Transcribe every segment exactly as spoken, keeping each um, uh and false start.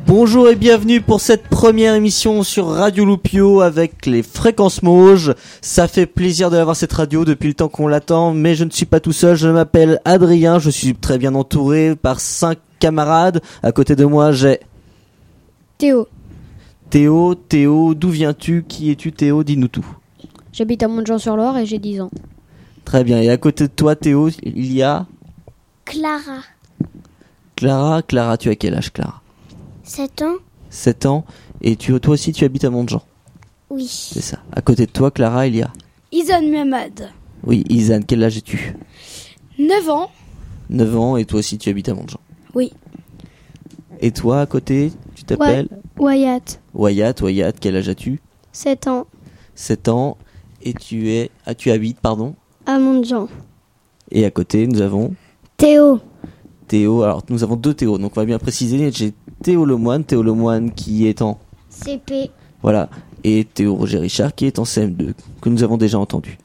Bonjour et bienvenue pour cette première émission sur Radio Loupio avec les Fréquences Mauges. Ça fait plaisir d'avoir cette radio depuis le temps qu'on l'attend, mais je ne suis pas tout seul, je m'appelle Adrien, je suis très bien entouré par cinq camarades. À côté de moi, j'ai... Théo. Théo, Théo, d'où viens-tu? Qui es-tu Théo? Dis-nous tout. J'habite à Montjean-sur-Loire et j'ai dix ans. Très bien, et à côté de toi Théo, il y a... Clara. Clara, Clara, tu as quel âge Clara? sept ans. sept ans, et tu, toi aussi tu habites à Montjean? Oui. C'est ça. À côté de toi Clara, il y a... Izan Muhammad. Oui, Izan, quel âge as-tu? neuf ans. neuf ans, et toi aussi tu habites à Montjean? Oui. Et toi à côté, tu t'appelles? Wyatt. Wyatt, Wyatt, quel âge as-tu? sept ans. sept ans, et tu es... Ah, tu habites, pardon? À Montjean. Et à côté, nous avons... Théo. Théo, alors nous avons deux Théo, donc on va bien préciser, j'ai Théo Lemoine, Théo Lemoine qui est en... C P. Voilà, et Théo Roger Richard qui est en C M deux, que nous avons déjà entendu.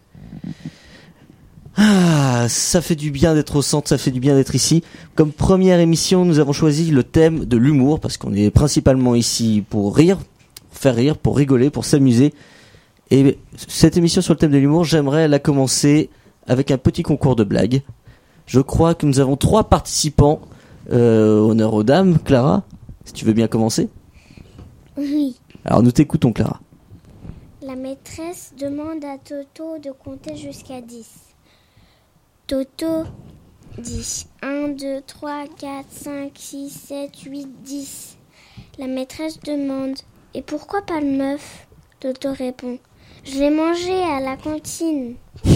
Ah, ça fait du bien d'être au centre, ça fait du bien d'être ici. Comme première émission, nous avons choisi le thème de l'humour, parce qu'on est principalement ici pour rire, pour faire rire, pour rigoler, pour s'amuser. Et cette émission sur le thème de l'humour, j'aimerais la commencer avec un petit concours de blagues. Je crois que nous avons trois participants. Euh, honneur aux dames, Clara, si tu veux bien commencer. Oui. Alors nous t'écoutons, Clara. La maîtresse demande à Toto de compter jusqu'à dix. Toto dit un, deux, trois, quatre, cinq, six, sept, huit, dix. La maîtresse demande « Et pourquoi pas le meuf ?» Toto répond « Je l'ai mangé à la cantine. »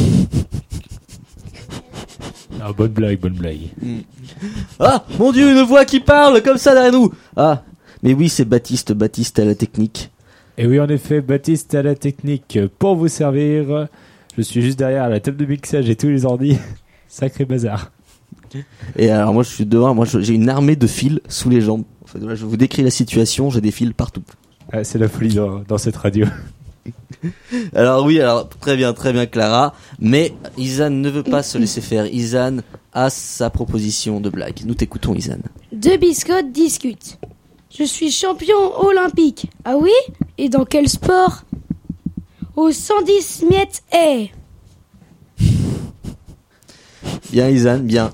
Ah, bonne blague, bonne blague. Mm. Ah, mon Dieu, une voix qui parle comme ça derrière nous. Ah, mais oui, c'est Baptiste, Baptiste à la technique. Et oui, en effet, Baptiste à la technique pour vous servir. Je suis juste derrière la table de mixage et tous les ordi. Sacré bazar. Et alors moi, je suis dehors, moi j'ai une armée de fils sous les jambes. En fait, là, je vous décris la situation, j'ai des fils partout. Ah, c'est la folie dans, dans cette radio. Alors oui, alors très bien, très bien Clara, mais Izan ne veut pas se laisser faire. Izan a sa proposition de blague. Nous t'écoutons, Izan. Deux biscottes discutent. Je suis champion olympique. Ah oui? Et dans quel sport? Au cent dix mètres haies. Bien Izan, bien.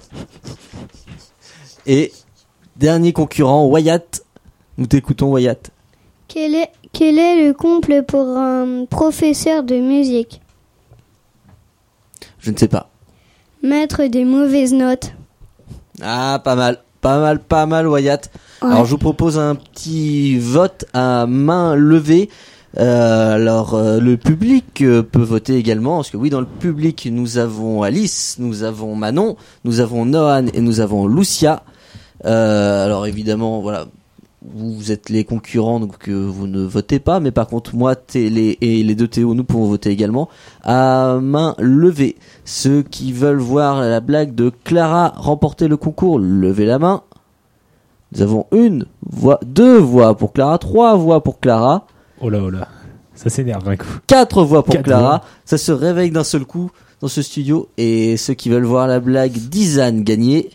Et dernier concurrent, Wyatt. Nous t'écoutons, Wyatt. Quel est, quel est le comble pour un professeur de musique? Je ne sais pas. Mettre des mauvaises notes. Ah, pas mal, pas mal, pas mal, Wyatt. Ouais. Alors je vous propose un petit vote à main levée. Euh, alors euh, le public euh, peut voter également, parce que oui, dans le public nous avons Alice, nous avons Manon, nous avons Nohan et nous avons Lucia. Euh, alors évidemment, voilà, vous, vous êtes les concurrents, donc euh, vous ne votez pas, mais par contre moi les, et les deux Théo, nous pouvons voter également à main levée. Ceux qui veulent voir la blague de Clara remporter le concours, levez la main. Nous avons une voix, deux voix pour Clara, trois voix pour Clara. Oh là, oh là, ça s'énerve un coup. Quatre voix pour Quatre Clara. voix. Ça se réveille d'un seul coup dans ce studio. Et ceux qui veulent voir la blague d'Izan gagner.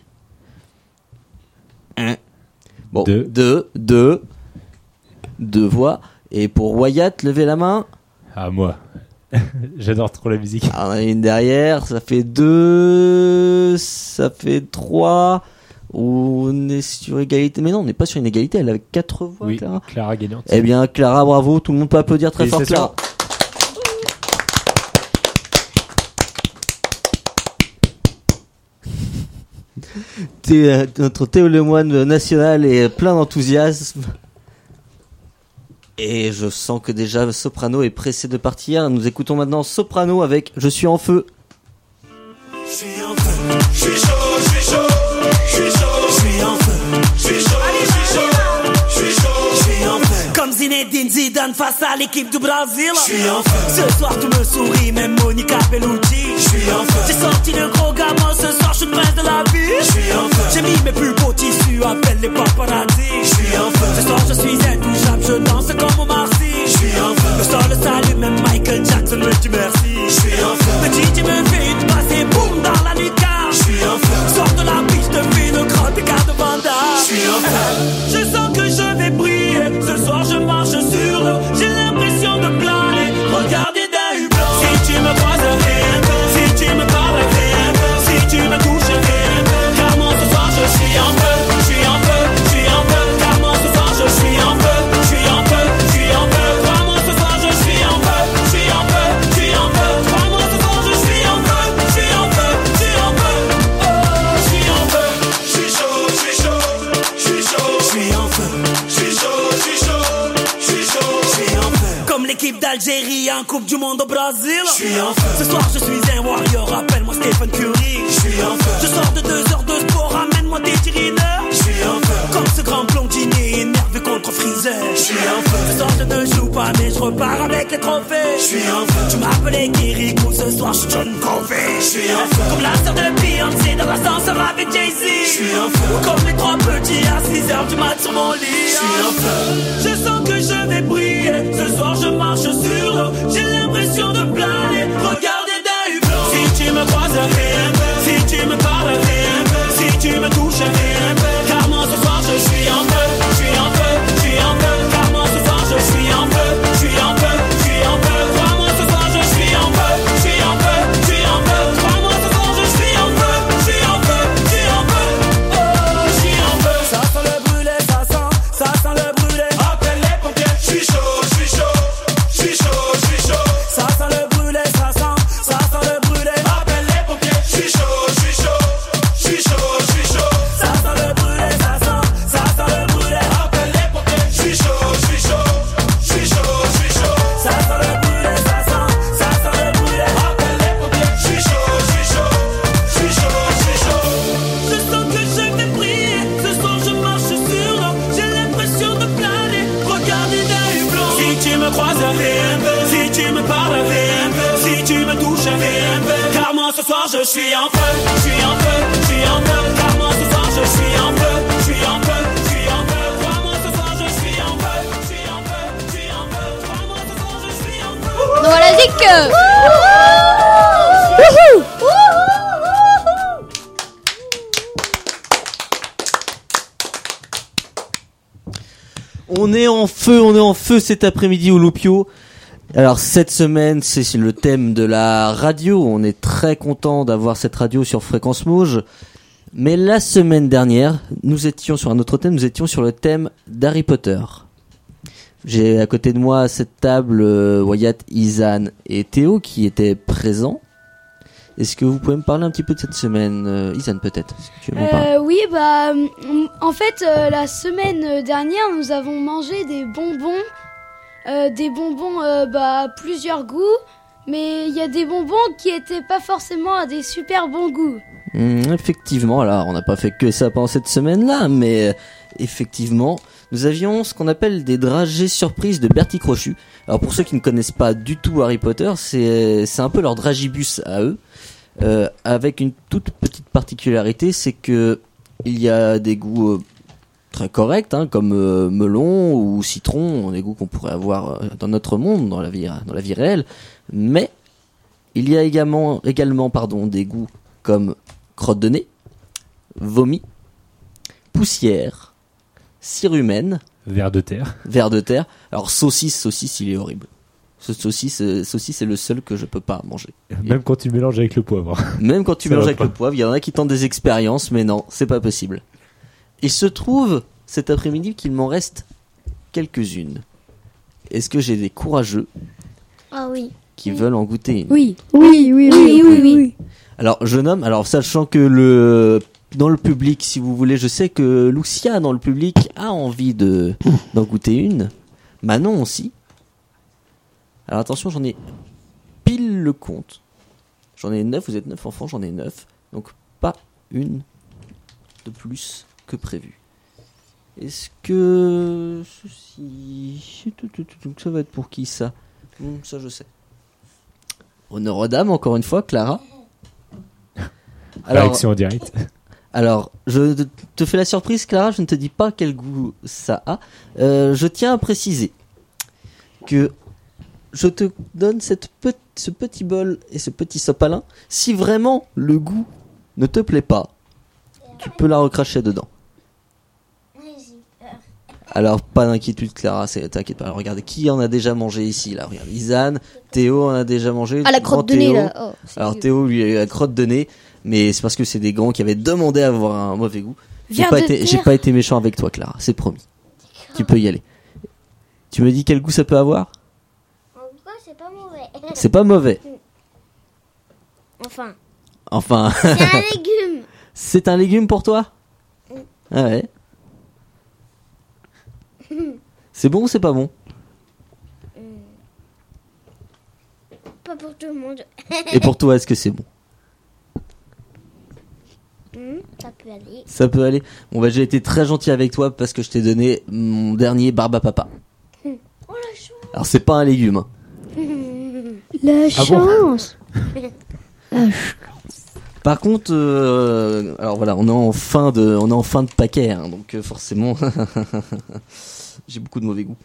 Un. Bon, Deux. deux, deux, deux voix. Et pour Wyatt, levez la main. Ah, moi. J'adore trop la musique. Alors, on a une derrière. Ça fait deux. Ça fait trois. On est sur égalité. Mais non, on n'est pas sur une égalité. Elle a quatre voix, Oui, Clara. Clara gagnante. Eh bien, Clara, bravo. Tout le monde peut applaudir très fort, Clara. Thé, euh, notre Théo Lemoine national est plein d'enthousiasme. Et je sens que déjà Soprano est pressé de partir. Nous écoutons maintenant Soprano avec Je suis en feu. Je suis en feu, je suis chaud, je suis chaud, je suis chaud, je suis en feu, je suis chaud, je suis chaud, je suis chaud, je suis en feu. Comme Zinedine Zidane face à l'équipe du Brésil. Je suis en feu. Ce soir tout me sourit, même Monica Bellucci. Je suis en feu. J'ai sorti le gros gamin, ce soir je suis le prince de la vie. Je suis en feu. J'ai mis mes plus beaux tissus, appelle les paparazzi. Je suis en feu. Ce soir je suis intouchable, je danse comme au Marcy. Je suis en feu. Le sol le salue, même Michael Jackson me dit merci. Je suis en feu. Le D J me fait une passe et boum dans la nuca. Je suis en feu. Sors de la piste, fais le grand écart de Vanda. Je suis en feu. Je sens que je vais briller. l'équipe d'Algérie en Coupe du Monde au Brésil. Je suis en feu. Ce soir je suis un warrior, appelle-moi Stephen Curry. Je suis en feu. Je sors de deux heures de sport, ramène-moi des tirineurs. Je suis en feu. Comme ce grand blondinier énervé contre Freezer. Je suis en feu. Ce soir je ne joue pas mais je repars avec les trophées. Je suis en feu. Tu m'appelais Kirikou, ce soir je suis John Covey. Je suis en feu. Comme la sœur de Beyoncé dans l'ascenseur avec Jay-Z. Je suis en feu. Comme les trois petits à six heures du mat sur mon lit. Je suis en feu. Je sens que je vais briller. Ce soir je marche sur l'eau. J'ai l'impression de planer. Regardez d'un hublot. Si tu me croises, fais un peu. Si tu me parles, fais un peu. Si tu me touches, fais un peu. Car moi ce soir je suis en feu. Je suis en feu, je suis en feu. Car moi ce soir je suis en feu. Je suis en feu, je suis en feu. Crois-moi ce soir je suis en feu. Je suis en feu, je suis en feu. Crois-moi ce soir je suis en feu. Je suis en feu, je suis en feu. Oh, je suis en feu. Ça sent le brûlé, ça sent, ça sent le brûlé. Appelle les pompiers. Je suis chaud, je suis chaud. Je suis chaud, je suis chaud. Ça sent le brûlé, ça sent, ça sent le brûlé. Appelle les pompiers. Je suis chaud, je suis chaud. Je suis chaud, je suis chaud. Ça sent le brûlé, ça sent, ça sent le brûlé. Appelle les pompiers. Je suis chaud, je suis chaud. Je suis chaud, je suis chaud. Ça sent le brûlé, ça sent, ça sent le brûlé. Appelle les pompiers. Je suis chaud, je suis chaud. Je suis chaud, je suis chaud. Je sens que je vais briller. Ce soir je marche sur l'eau. J'ai l'impression de planer. Regardez d'un hublot. Si tu me croises, fais un peu. Si tu me parles, fais un peu. Si tu me touches, fais un peu. Car moi ce soir je suis en feu. Je suis en feu, je suis en feu. Car moi ce soir je suis en feu. Je suis en feu, je suis en feu. Crois-moi ce soir je suis en feu. Je suis en feu, je suis en feu. Crois-moi ce soir je suis en feu. Bon, voilà, Zik. On est en feu, on est en feu cet après-midi au Loupio. Alors cette semaine, c'est le thème de la radio. On est très content d'avoir cette radio sur Fréquence Mauge. Mais la semaine dernière, nous étions sur un autre thème, nous étions sur le thème d'Harry Potter. J'ai à côté de moi à cette table euh, Wyatt, Izan et Théo qui étaient présents. Est-ce que vous pouvez me parler un petit peu de cette semaine, euh, Izan peut-être? Est-ce que tu veux m'en parler? Euh, oui, bah, mm, en fait, euh, la semaine dernière, nous avons mangé des bonbons, euh, des bonbons, euh, bah, plusieurs goûts, mais il y a des bonbons qui étaient pas forcément à des super bons goûts. Mmh, effectivement, alors on n'a pas fait que ça pendant cette semaine-là, mais euh, effectivement, nous avions ce qu'on appelle des dragées surprises de Bertie Crochu. Alors pour ceux qui ne connaissent pas du tout Harry Potter, c'est c'est un peu leur dragibus à eux. Euh, avec une toute petite particularité, c'est que il y a des goûts euh, très corrects, hein, comme euh, melon ou citron, des goûts qu'on pourrait avoir euh, dans notre monde, dans la vie, dans la vie réelle. Mais il y a également, également, pardon, des goûts comme crotte de nez, vomi, poussière, cire humaine, Vers de terre. ver de terre. Alors saucisse, saucisse, il est horrible. Ce saucisse, euh, saucisse, c'est le seul que je peux pas manger. Même quand tu mélanges avec le poivre. Même quand tu Ça mélanges va avec pas. le poivre, il y en a qui tentent des expériences, mais non, c'est pas possible. Il se trouve cet après-midi qu'il m'en reste quelques-unes. Est-ce que j'ai des courageux Ah oui. qui veulent en goûter une? Oui. Oui, oui, oui, oui, oui. Alors, je nomme, alors sachant que le dans le public, si vous voulez, je sais que Lucia dans le public a envie de d'en goûter une. Manon aussi. Alors attention, j'en ai pile le compte. J'en ai neuf, vous êtes neuf enfants, j'en ai neuf. Donc pas une de plus que prévu. Est-ce que ceci... Ça va être pour qui ça? Hum, Ça je sais. Honneur aux dames, encore une fois, Clara. Alors, Réaction en direct. alors, je te fais la surprise, Clara, je ne te dis pas quel goût ça a. Euh, je tiens à préciser que je te donne cette pe- ce petit bol et ce petit sopalin. Si vraiment le goût ne te plaît pas, tu peux la recracher dedans. Alors, pas d'inquiétude, Clara, c'est, t'inquiète pas. Alors, regardez, qui en a déjà mangé ici, là? Regarde, Izan, Théo en a déjà mangé. Ah, la Grand crotte de nez, Théo. là. Oh, c'est Alors, dégueu. Théo, lui, a eu la crotte de nez, mais c'est parce que c'est des grands qui avaient demandé à avoir un mauvais goût. J'ai Vers pas, de été, terre. j'ai pas été méchant avec toi, Clara, c'est promis. Tu peux y aller. Tu me dis quel goût ça peut avoir? En tout cas, c'est pas mauvais. C'est pas mauvais. Enfin, Enfin, c'est un légume. c'est un légume pour toi? Ah ouais. C'est bon ou c'est pas bon? pas pour tout le monde. Et pour toi, est-ce que c'est bon? Hmm, ça peut aller. Ça peut aller. Bon bah j'ai été très gentil avec toi parce que je t'ai donné mon dernier barbe à papa. Oh la chance. Alors c'est pas un légume. Hein. La Ah bon chance. Par contre, euh, alors voilà, on est en fin de, on est en fin de paquet, hein, donc euh, forcément, j'ai beaucoup de mauvais goût.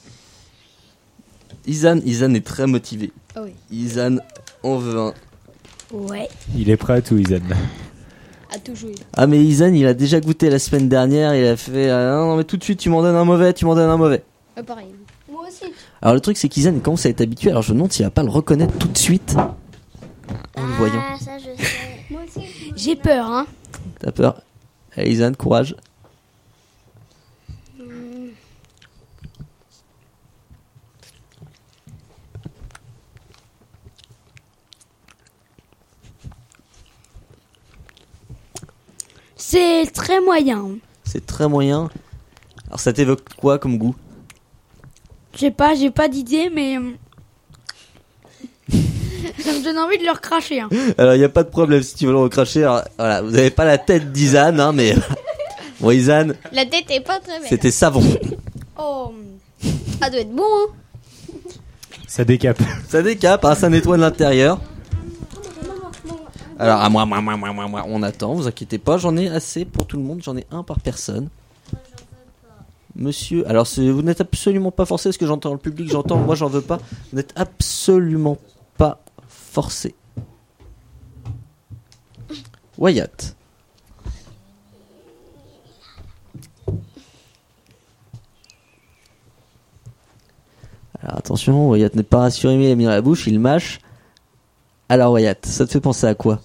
Izan, Izan est très motivé. Ah oui. Izan en veut un. Ouais. Il est prêt à tout, Izan. À tout jouer. Ah mais Izan, il a déjà goûté la semaine dernière, il a fait ah, non mais tout de suite tu m'en donnes un mauvais, tu m'en donnes un mauvais. Euh, pareil. Moi aussi. Alors le truc c'est qu'Izan il commence à être habitué, alors je me demande s'il va pas le reconnaître tout de suite en le voyant. Ah, ça je sais. Moi aussi. J'ai peur, hein. T'as peur? Allez Izan, courage. C'est très moyen. C'est très moyen. Alors ça t'évoque quoi comme goût? Je sais pas, j'ai pas d'idée, mais euh, ça me donne envie de leur cracher. Hein. Alors il y a pas de problème si tu veux le recracher. Alors, voilà, vous avez pas la tête d'Izan, hein, mais bon Izan, La tête est pas très belle. c'était savon. Oh, ça doit être bon. Hein. Ça décape. Ça décape, hein, ça nettoie de l'intérieur. Alors à moi, moi, moi, moi, moi, moi, on attend. Vous inquiétez pas, j'en ai assez pour tout le monde. J'en ai un par personne. Monsieur, alors c'est- vous n'êtes absolument pas forcé, parce que j'entends le public, j'entends, moi j'en veux pas. Vous n'êtes absolument pas forcé. Wyatt. Alors attention, Wyatt n'est pas rassuré, mais il a mis dans la bouche, il mâche. Alors Wyatt, ça te fait penser à quoi?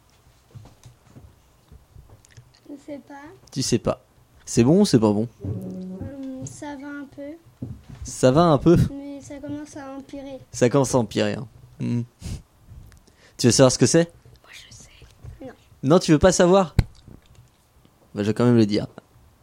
Je sais pas. Tu sais pas. C'est bon ou c'est pas bon? Hum, ça va un peu, Ça va un peu? mais ça commence à empirer. Ça commence à empirer. Hein. Hmm. Tu veux savoir ce que c'est? Moi, je sais. Non. Non, tu veux pas savoir? Bah, je vais quand même le dire.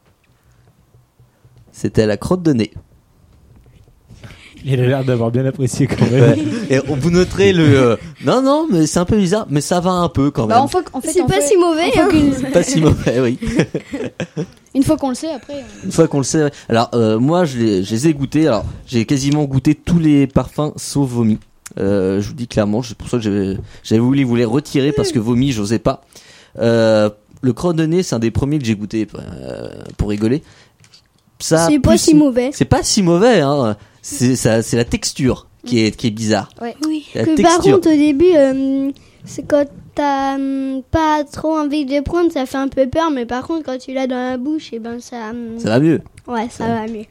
C'était la crotte de nez. Il a l'air d'avoir bien apprécié quand même. Ouais. Et vous noterez le... euh, Non, non, mais c'est un peu bizarre, mais ça va un peu quand même. Bah, en fait, en fait, C'est en pas fait- si mauvais, en fait hein. qu'une- C'est pas si mauvais, oui. Une fois qu'on le sait, après. euh, Une fois qu'on le sait. Alors, euh, moi, je les, je les ai goûtés. Alors, j'ai quasiment goûté tous les parfums sauf vomi. Euh, je vous dis clairement, c'est pour ça que j'avais, j'avais voulu vous les retirer parce que vomi, j'osais pas. Euh, le crotte de nez, c'est un des premiers que j'ai goûté euh, pour rigoler. Ça, C'est pas plus- si mauvais. C'est pas si mauvais, hein. C'est ça, c'est la texture qui est qui est bizarre. Oui. La Que par texture. contre, au début, euh, c'est quand t'as hum, pas trop envie de le prendre, ça fait un peu peur, mais par contre, quand tu l'as dans la bouche, et ben ça. hum, Ça va mieux. Ouais, ça va mieux.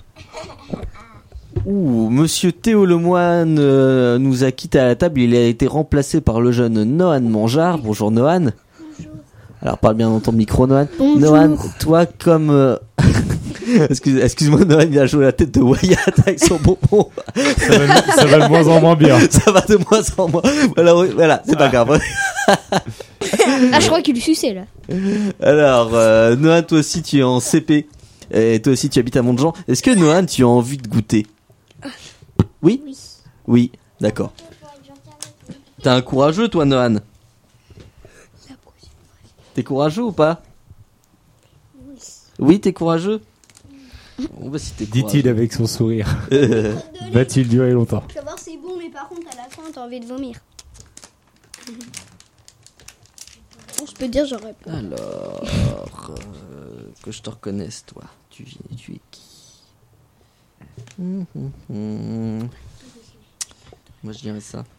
Ouh, Monsieur Théo Lemoine euh, nous a quitté à la table. Il a été remplacé par le jeune Nohan Mangeard. Bonjour Nohan. Bonjour. Alors parle bien dans ton micro Nohan. Bonjour. Nohan, toi comme... euh, Excuse, excuse-moi Nohan, il a joué la tête de Wyatt avec son bonbon. Ça va, ça va de moins en moins bien. Ça va de moins en moins. Voilà, oui, voilà, c'est pas grave. Ah, je crois qu'il lui suçait, là. Alors, euh, Nohan, toi aussi tu es en C P. Et toi aussi tu habites à Montjean. Est-ce que Nohan, tu as envie de goûter? Oui. Oui. Oui, d'accord. T'es un courageux, toi, Nohan? T'es courageux ou pas? Oui. Oui, t'es courageux? Bon, bah, si t'es Dit-il avec son sourire. courageux. Va-t-il durer longtemps? Tu vas voir, c'est bon, mais par contre, à la fin, t'as envie de vomir. Bon, je peux dire, j'aurais pas. Alors, euh, que je te reconnaisse, toi. Tu, tu es qui? Hum, hum, hum. Moi, je dirais ça.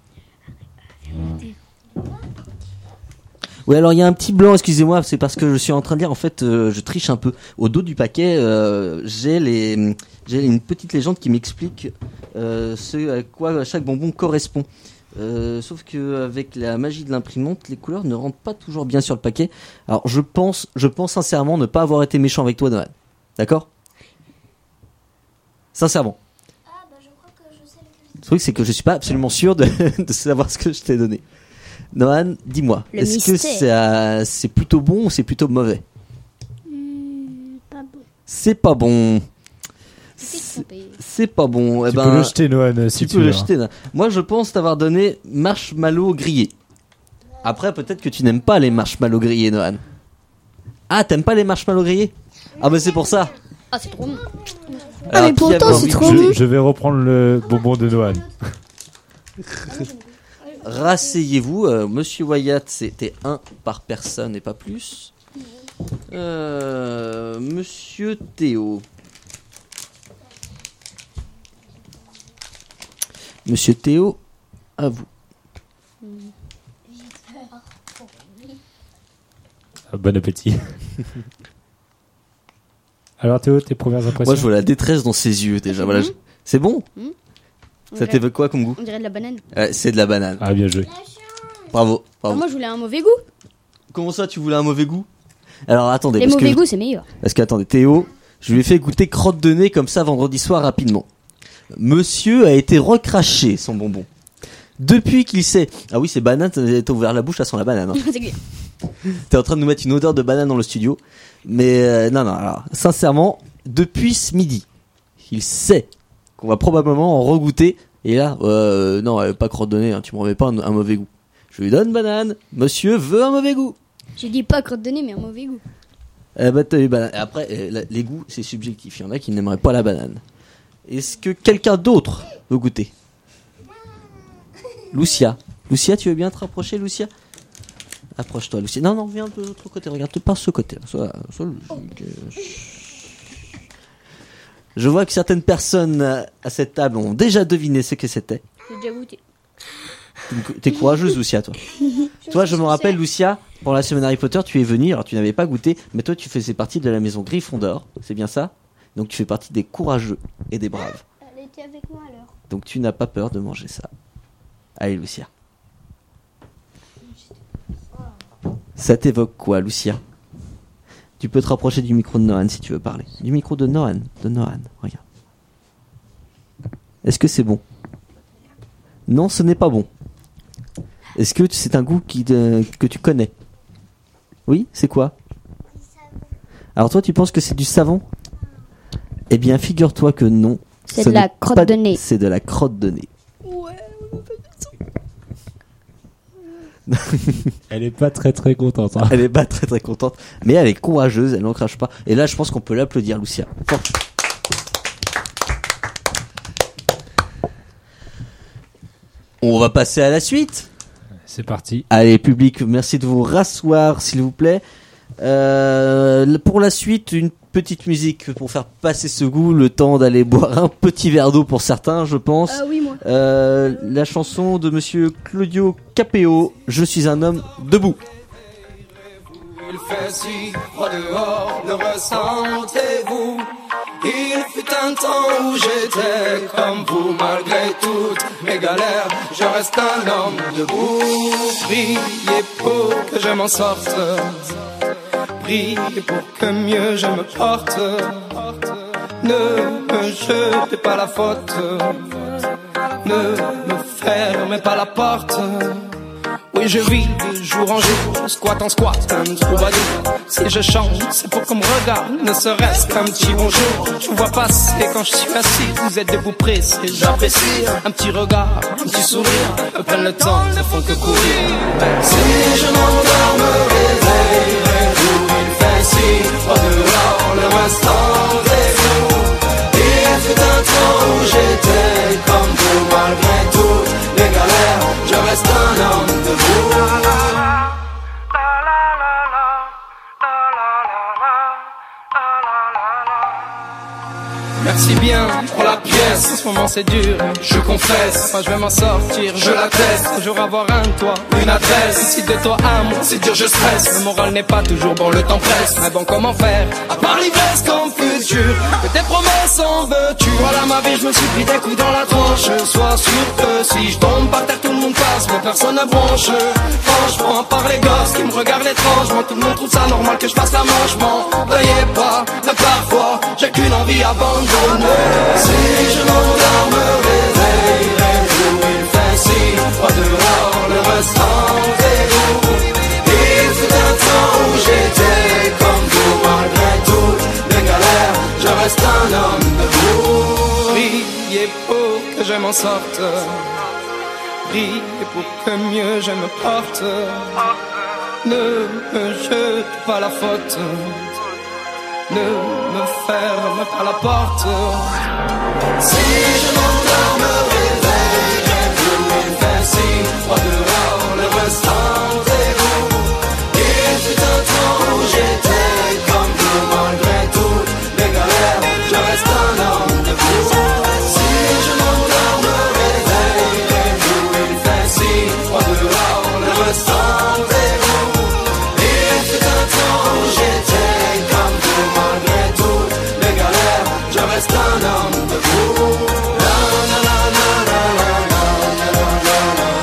Oui, alors il y a un petit blanc, excusez-moi, c'est parce que je suis en train de dire, en fait, euh, je triche un peu. Au dos du paquet, euh, j'ai les, j'ai une petite légende qui m'explique euh, ce à quoi chaque bonbon correspond. Euh, sauf que avec la magie de l'imprimante, les couleurs ne rentrent pas toujours bien sur le paquet. Alors je pense, je pense sincèrement ne pas avoir été méchant avec toi, Noël. D'accord? Sincèrement. Ah, bah je crois que je sais le Le truc, c'est que je suis pas absolument sûr de, de savoir ce que je t'ai donné. Nohan, dis-moi, Le est-ce que mystère. c'est, euh, c'est plutôt bon ou c'est plutôt mauvais? Hum, pas bon. C'est pas bon. C'est, c'est pas bon. Tu eh ben, peux le jeter, Noan, si tu tu peux veux. le jeter. là. Moi, je pense t'avoir donné marshmallow grillé. Après, peut-être que tu n'aimes pas les marshmallows grillés, Noan. Ah, t'aimes pas les marshmallows grillés? Ah, bah c'est pour ça. Ah, c'est trop bon. Alors, mais qui pourtant, avait c'est envie trop de- bon. Je, je vais reprendre le bonbon de Noan. Rasseyez-vous. Euh, Monsieur Wyatt, c'était un par personne et pas plus. Euh, Monsieur Théo. Monsieur Théo, à vous. Ah, bon appétit. Alors Théo, tes premières impressions? Moi, je vois la détresse dans ses yeux déjà. Voilà, je- c'est bon. On Ça dirait- t'évoque quoi comme goût? On dirait de la banane. Ouais, c'est de la banane. Ah, bien joué. Bravo. Ah, bravo. moi, je voulais un mauvais goût. Comment ça, tu voulais un mauvais goût? Alors attendez, Les parce mauvais que, goûts, c'est meilleur. parce que attendez, Théo, je lui ai fait goûter crotte de nez comme ça vendredi soir rapidement. Monsieur a été recraché son bonbon. Depuis qu'il sait, ah oui, c'est banane, t'as ouvert la bouche, ça sent la banane. Hein. C'est clair. T'es en train de nous mettre une odeur de banane dans le studio. Mais euh, non, non, alors, sincèrement, depuis ce midi, il sait qu'on va probablement en regoûter. Et là, euh, non, euh, pas crotte de nez, hein, tu me remets pas un, un mauvais goût. Je lui donne banane, monsieur veut un mauvais goût. J'ai dit pas crotte de nez, mais un mauvais goût. Eh bah, t'as eu banane. Après, euh, la- les goûts, c'est subjectif. Il y en a qui n'aimeraient pas la banane. Est-ce que quelqu'un d'autre veut goûter? Lucia. Lucia, tu veux bien te rapprocher, Lucia? Approche-toi, Lucia. Non, non, viens de l'autre côté. Regarde par ce côté. Sois, sois logique. Je vois que certaines personnes euh, à cette table ont déjà deviné ce que c'était. J'ai déjà goûté. T'es courageuse, Lucia, toi. Toi, je me rappelle, Lucia, pour la semaine Harry Potter, tu es venue, alors tu n'avais pas goûté, mais toi, tu faisais partie de la maison Gryffondor, c'est bien ça? Donc tu fais partie des courageux et des braves. Elle était avec moi alors. Donc tu n'as pas peur de manger ça. Allez, Lucia. Ça t'évoque quoi, Lucia? Tu peux te rapprocher du micro de Noan si tu veux parler. Du micro de Noan, de Noan, regarde. Est-ce que c'est bon? Non, ce n'est pas bon. Est-ce que c'est un goût qui te- que tu connais? Oui, c'est quoi? Alors toi, tu penses que c'est du savon? Eh bien, figure-toi que non. C'est Ce de la n'est crotte pas- de nez. C'est de la crotte de nez. Elle est pas très très contente. Hein. Elle est pas très très contente, mais elle est courageuse, elle n'en crache pas. Et là, je pense qu'on peut l'applaudir, Lucia. Fort. On va passer à la suite. C'est parti. Allez, public, merci de vous rasseoir, s'il vous plaît. Euh, pour la suite, une petite musique pour faire passer ce goût, le temps d'aller boire un petit verre d'eau pour certains, je pense. Ah oui, moi. Euh, la chanson de Monsieur Claudio Capéo, Je suis un homme debout. Il fait si froid dehors, le ressentez-vous? Il fut un temps où j'étais comme vous, malgré toutes mes galères, je reste un homme debout. Priez pour que je m'en sorte, priez pour que mieux je me porte. Ne me jetez pas la faute, ne me fermez pas la porte. Oui, je vis de jour en jour, squat en squat, un troubadour. Si je chante, c'est pour qu'on me regarde, ne serait-ce qu'un petit bonjour. Je vous vois passer quand je suis assis, vous êtes debout pressés, j'apprécie. Un petit regard, un petit sourire, me prennent le temps, ne font que courir. Si je m'endors, me réveillerai-vous? Il fait si froid dehors, le restant des jours. Il fut un temps où j'étais comme vous, malgré toutes les galères, je reste un homme debout. Merci bien pour la pièce, en ce moment c'est dur, je confesse. Moi je vais m'en sortir, je l'atteste. Un jour avoir un toit, une adresse. Si de toi à moi, c'est dur, je stresse. Le moral n'est pas toujours bon, le temps presse. Mais bon, comment faire, à part l'ivresse comme futur, que tes promesses en veux-tu? Voilà ma vie, je me suis pris des coups dans la tronche. Sois sûr que si je tombe par terre, tout le monde passe, mais personne ne bronche. Franchement, à part les gosses qui me regardent étrangement, tout le monde trouve ça normal que je fasse la manche. M'en veuillez pas, mais parfois j'ai qu'une envie abandonnée. Si je m'endors, me réveillerai-vous? Il fait si froid dehors, le restant des jours. Il fut un temps où j'étais comme vous, malgré toutes les galères, je reste un homme debout. Priez pour que je m'en sorte, priez pour que mieux je me porte. Ne me jete pas la faute, ne me ferme pas la porte. Si je m'endors, me réveillerai, vous faire si froid dehors, le restant est vous. Il fut un temps où j'étais comme vous, malgré toutes les galères, je reste un homme debout. Si je m'endors, me réveillerai, vous faire si froid dehors, le restant est vous. Il fut un temps où j'étais comme vous, malgré toutes les galères, je reste un homme debout. La la la la la la la la la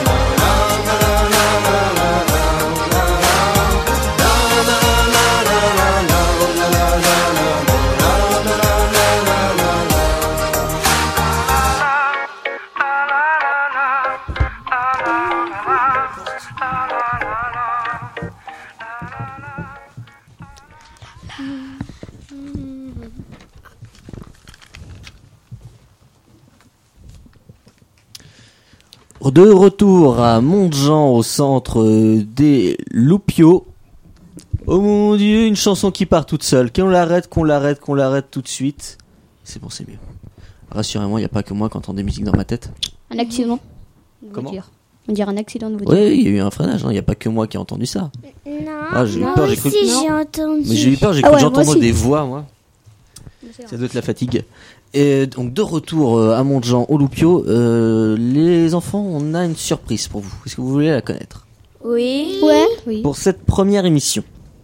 De retour à Montjean au centre des Loupiaux. Oh mon Dieu, une chanson qui part toute seule. Qu'on l'arrête, qu'on l'arrête, qu'on l'arrête tout de suite. C'est bon, c'est mieux. Rassurez-moi, il n'y a pas que moi qui entend des musiques dans ma tête. Un accident. Comment ? On dirait un accident de voiture. Oui, il y a eu un freinage, il n'y a pas que moi qui ai entendu ça. Non, Ah, j'ai eu moi peur, j'ai aussi cru- j'ai Non. entendu. Mais j'ai eu peur, j'ai Ah cru ouais, que moi j'entendais aussi. des voix, moi. Ça doit être la fatigue. Et donc de retour euh, à Montjean au Loupio, euh, les enfants, on a une surprise pour vous. Est-ce que vous voulez la connaître ? Oui. Ouais. Oui. Pour cette première émission,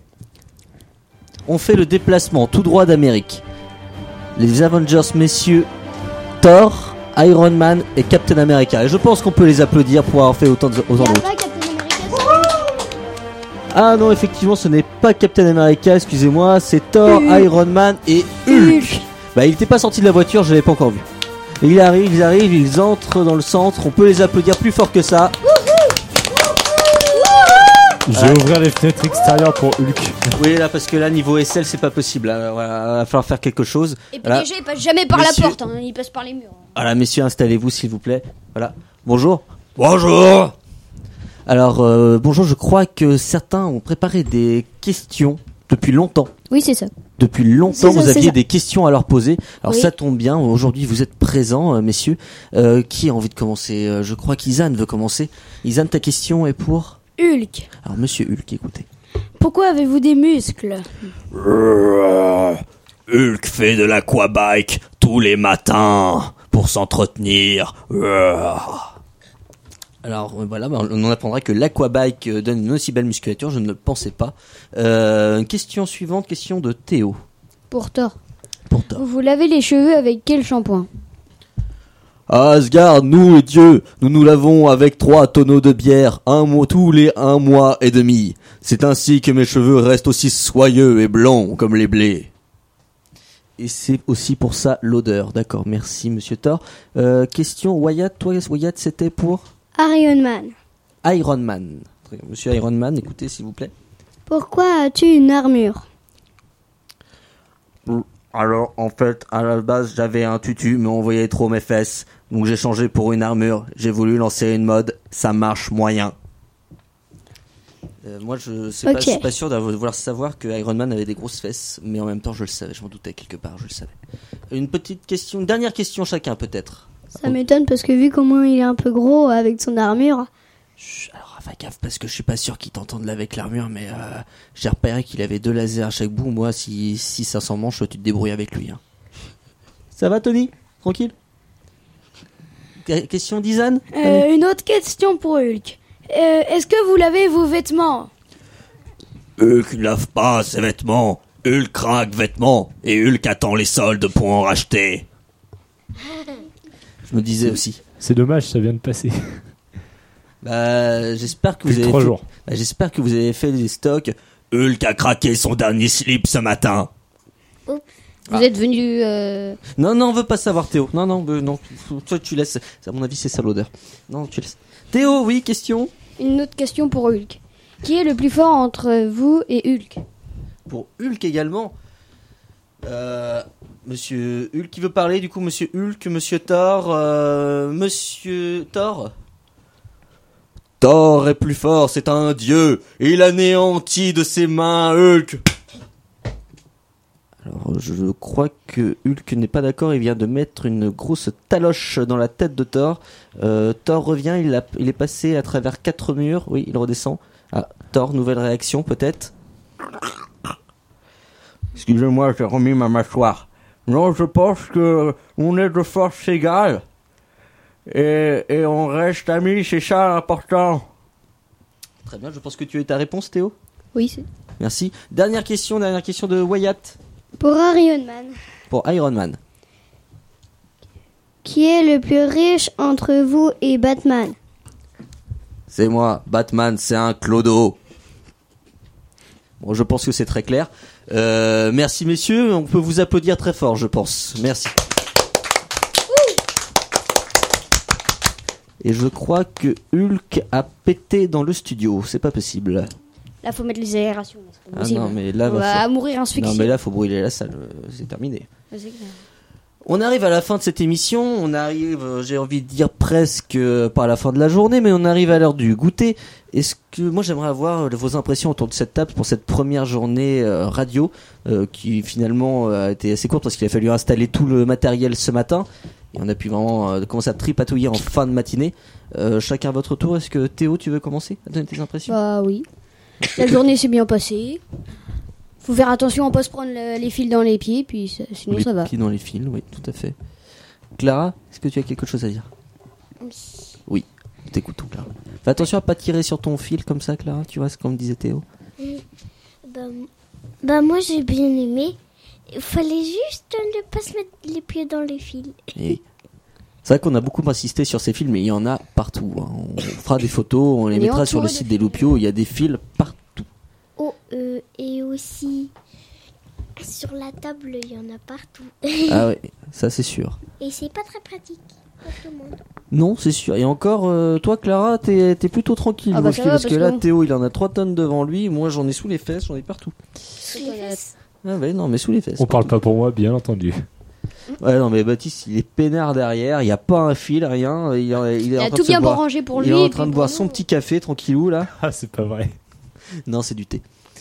on fait le déplacement tout droit d'Amérique. Les Avengers, messieurs, Thor, Iron Man et Captain America. Et je pense qu'on peut les applaudir pour avoir fait autant de autant d'autres. Ah non, effectivement, ce n'est pas Captain America, excusez-moi, c'est Thor, Iron Man et Hulk. Bah, il n'était pas sorti de la voiture, je l'avais pas encore vu. Et il arrive, ils arrivent, ils entrent dans le centre, on peut les applaudir plus fort que ça. Je vais ouvrir les fenêtres extérieures pour Hulk. Oui, là, parce que là, niveau S L, c'est pas possible. Là, voilà, va falloir faire quelque chose. Et puis Voilà. déjà, il passe jamais par Messieurs. la porte, hein, il passe par les murs. Voilà, messieurs, installez-vous, s'il vous plaît. Voilà. Bonjour. Bonjour. Alors, euh, bonjour, je crois que certains ont préparé des questions depuis longtemps. Oui, c'est ça. Depuis longtemps, C'est ça, vous c'est aviez ça. des questions à leur poser. Alors Oui. ça tombe bien, aujourd'hui vous êtes présents, euh, messieurs. Euh, qui a envie de commencer Euh, Je crois qu'Isan veut commencer. Isan, ta question est pour Hulk, Alors monsieur Hulk, écoutez. pourquoi avez-vous des muscles? Hulk fait de l'aquabike tous les matins pour s'entretenir. Alors euh, voilà, bah, on en apprendra que l'aquabike euh, donne une aussi belle musculature, je ne le pensais pas. Euh, question suivante, question de Théo. Pour Thor. Pour Thor. Vous vous lavez les cheveux avec quel shampoing? Asgard, nous et Dieu, nous nous lavons avec trois tonneaux de bière, un mois tous les un mois et demi. C'est ainsi que mes cheveux restent aussi soyeux et blancs comme les blés. Et c'est aussi pour ça l'odeur. D'accord, merci Monsieur Thor. Euh, question Wyatt, toi Wyatt, c'était pour Iron Man. Iron Man. Très bien. Monsieur Iron Man, écoutez s'il vous plaît. Pourquoi as-tu une armure? Alors, en fait, à la base, j'avais un tutu, mais on voyait trop mes fesses. Donc j'ai changé pour une armure. J'ai voulu lancer une mode. Ça marche moyen. Euh, moi, je suis Ok. pas, je suis pas sûr de vouloir savoir que Iron Man avait des grosses fesses, mais en même temps, je le savais. Je m'en doutais quelque part, je le savais. Une petite question, une dernière question chacun, peut-être. Ça m'étonne parce que vu comment il est un peu gros avec son armure. Chut, alors, fais gaffe, parce que je suis pas sûr qu'il t'entende là avec l'armure, mais euh, j'ai repéré qu'il avait deux lasers à chaque bout. Moi, si, si ça s'en mange, tu te débrouilles avec lui. Hein. Ça va, Tony? Tranquille? Question d'Isan? Euh, une autre question pour Hulk. Euh, Est-ce que vous lavez vos vêtements? Hulk ne lave pas ses vêtements. Hulk craque vêtements et Hulk attend les soldes pour en racheter. Je me disais aussi. C'est dommage, ça vient de passer. Bah, j'espère que vous Depuis avez trois fait... jours. Bah, j'espère que vous avez fait des stocks. Hulk a craqué son dernier slip ce matin. Vous Ah. êtes venu... Euh... Non, non, on veut pas savoir, Théo. Non, non, euh, non. Toi, tu laisses. À mon avis, c'est ça l'odeur. Non, tu laisses. Théo, oui, question. Une autre question pour Hulk. Qui est le plus fort entre vous et Hulk? Pour Hulk également. Euh, Monsieur Hulk qui veut parler, du coup, Monsieur Hulk, Monsieur Thor, euh, Monsieur Thor. Thor est plus fort, c'est un dieu, et il anéantit de ses mains Hulk. Alors, je crois que Hulk n'est pas d'accord, il vient de mettre une grosse taloche dans la tête de Thor. Euh, Thor revient, il, a, il est passé à travers quatre murs, oui, il redescend. Ah, Thor, nouvelle réaction peut-être. Excusez-moi, j'ai remis ma mâchoire. Non, je pense que on est de force égale. Et, et on reste amis, c'est ça l'important. Très bien, je pense que tu as eu ta réponse, Théo. Oui, c'est. Merci. Dernière question, dernière question de Wyatt. Pour Iron Man. Pour Iron Man. Qui est le plus riche entre vous et Batman? C'est moi, Batman, c'est un clodo. Bon, je pense que c'est très clair. Euh, merci messieurs, on peut vous applaudir très fort, je pense. Merci. Et je crois que Hulk a pété dans le studio, c'est pas possible. Là, faut mettre les aérations. C'est pas Ah possible. non, mais là, On va va fa- mourir asphyxié. Non mais là, faut brûler la salle, euh, c'est terminé. Ouais, c'est clair. On arrive à la fin de cette émission, on arrive, euh, j'ai envie de dire presque euh, pas à la fin de la journée, mais on arrive à l'heure du goûter. Est-ce que moi j'aimerais avoir euh, vos impressions autour de cette table pour cette première journée euh, radio euh, qui finalement euh, a été assez courte parce qu'il a fallu installer tout le matériel ce matin et on a pu vraiment euh, commencer à tripatouiller en fin de matinée. Euh, chacun à votre tour, est-ce que Théo tu veux commencer à donner tes impressions? Bah oui. La journée s'est bien passée. Faut faire attention, on peut se prendre le- les fils dans les pieds, puis ça- sinon Les ça va. pieds dans les fils, oui, tout à fait. Clara, est-ce que tu as quelque chose à dire? Oui, t'écoute tout, Clara. Fais attention à pas tirer sur ton fil comme ça, Clara, tu vois, c'est comme disait Théo. Bah, bah moi j'ai bien aimé. Il fallait juste ne pas se mettre les pieds dans les fils. Et c'est vrai qu'on a beaucoup insisté sur ces fils, mais il y en a partout. hein. On fera des photos, on les On est mettra sur le entouré site de des Loupio, il y a des fils partout. Oh, euh, et aussi sur la table il y en a partout. Ah ouais, ça c'est sûr. Et c'est pas très pratique pour tout le monde. Non, c'est sûr. Et encore, euh, toi Clara, t'es, t'es plutôt tranquille, Ah bah Wofki, ça va, parce, parce que là, que- Théo, il en a trois tonnes devant lui, moi j'en ai sous les fesses, j'en ai partout. Sous les fesses. Ah ouais, non, mais sous les fesses. On parle pas pour moi, bien entendu. Ouais, non, mais Baptiste, il est peinard derrière, il n'y a pas un fil, rien. Il, est- il est Il en a train tout de se bien boire- rangé pour il lui. est en et train puis de boire pour son nous. petit café tranquillou là. Ah, c'est pas vrai. Non, c'est du thé.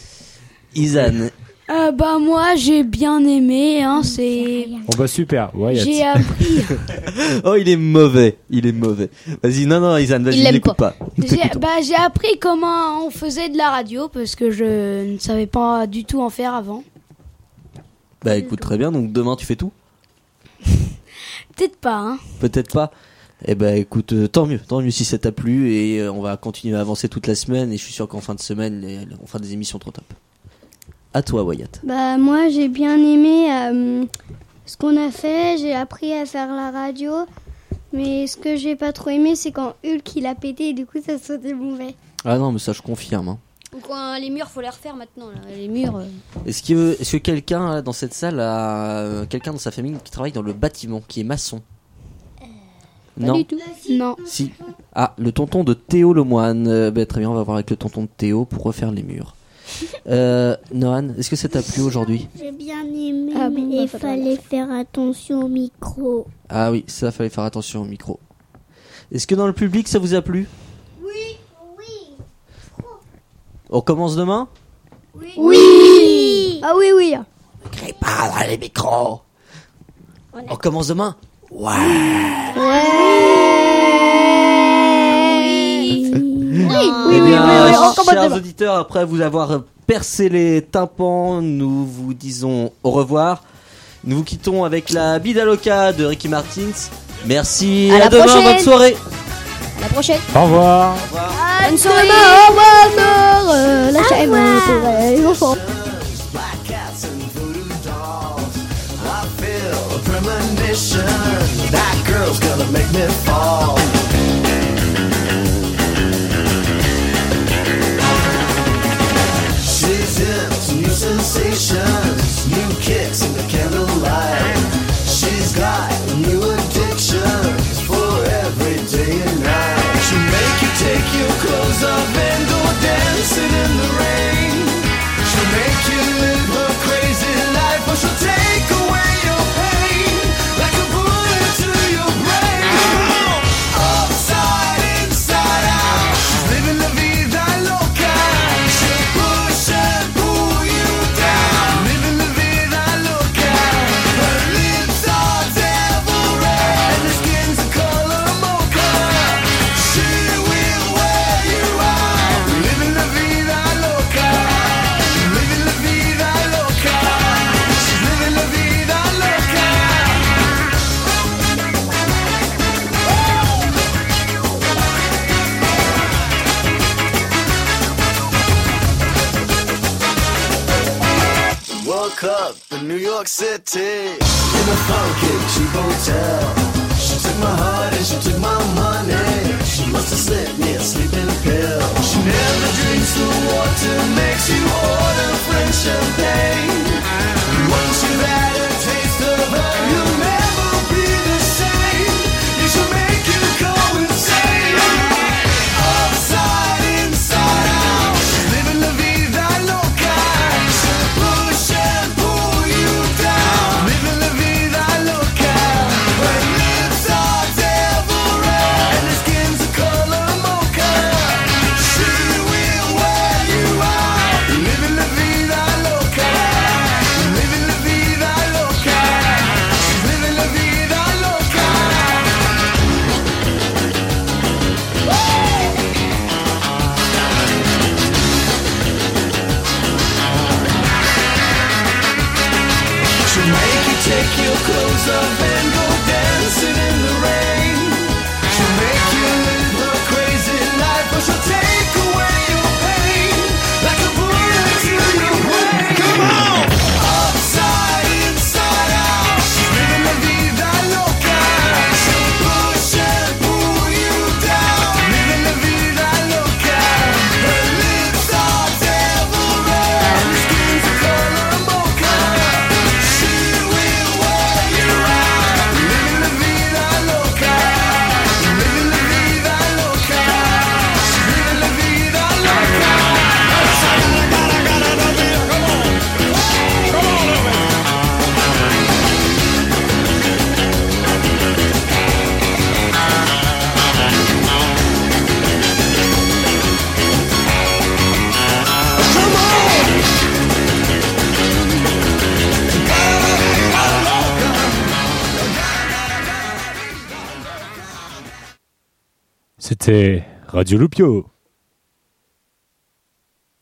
Isan, Euh, bah moi j'ai bien aimé, hein, c'est... Bon bah super, Wyatt. J'ai appris, oh il est mauvais, il est mauvais. Vas-y, non non, Isan, vas-y, Il l'aime n'écoute pas. j'ai, bah, j'ai appris comment on faisait de la radio parce que je ne savais pas du tout en faire avant. Bah écoute très bien, donc demain tu fais tout. Peut-être pas, hein. Peut-être pas. Eh ben écoute, euh, tant mieux, tant mieux si ça t'a plu et euh, on va continuer à avancer toute la semaine et je suis sûr qu'en fin de semaine les- on fera des émissions trop top. À toi Wyatt. Bah moi j'ai bien aimé euh, ce qu'on a fait, j'ai appris à faire la radio, mais ce que j'ai pas trop aimé c'est quand Hulk il a pété et du coup ça sentait mauvais. Ah non mais ça je confirme. Hein. Donc euh, les murs, faut les refaire maintenant. Là. Les murs. euh, Est-ce que, est-ce que quelqu'un là, dans cette salle a euh, quelqu'un dans sa famille qui travaille dans le bâtiment, qui est maçon? Pas Non. du tout. Non. Si. Ah, le tonton de Théo Lemoine. Euh, ben, très bien, on va voir avec le tonton de Théo pour refaire les murs. Euh, Nohan, est-ce que ça t'a plu aujourd'hui? J'ai bien aimé, Ah bon, mais bah, il ça fallait faire attention au micro. Ah oui, ça fallait faire attention au micro. Est-ce que dans le public ça vous a plu? Oui. On commence demain? Oui. Ah oui oui. Crie pas dans les micros. On commence demain? Ouais. Eh bien, chers auditeurs, après vous avoir percé les tympans, nous vous disons au revoir. Nous vous quittons avec la Bidaloca de Ricky Martins. Merci, À à, la demain, prochaine. bonne soirée. À la prochaine. Au revoir. Bonne soirée. Au revoir. Euh, la chaîne pour les enfants. Black cats and voodoo dolls. I feel a premonition. That girl's gonna make me fall. She's into new sensations, new kicks in the candlelight. She's got new addictions for every day and night. She'll make you take your clothes off and go dancing in the rain. She'll make you live her crazy life, or she'll take away your pain. City. In a funky cheap hotel. She took my heart and she took my money. She must have slipped me a sleeping pill. She never drinks the water, makes you order French champagne. Once you've had a taste of her, you'll never be the same. You should make you go insane. Upside, inside out, living la vida loca. She'll push and pull you down, living la vida loca. Her lips are devil red and her skin's the color mocha. She will wear you out, living la vida loca. Living la vida loca. She's living la vida loca. She'll make you take your clothes off and go dancing in the rain. She'll make you live a crazy life, but she'll take away your pain like a bullet to your brain. Come on! Upside, inside out, she's living la vida loca. She'll push and pull you down, living la vida loca. Her lips are devil red, her skin's the color mocha. She will wear you out, living la vida loca. Living la vida loca. She's living la vida loca. C'était Radio Loupio.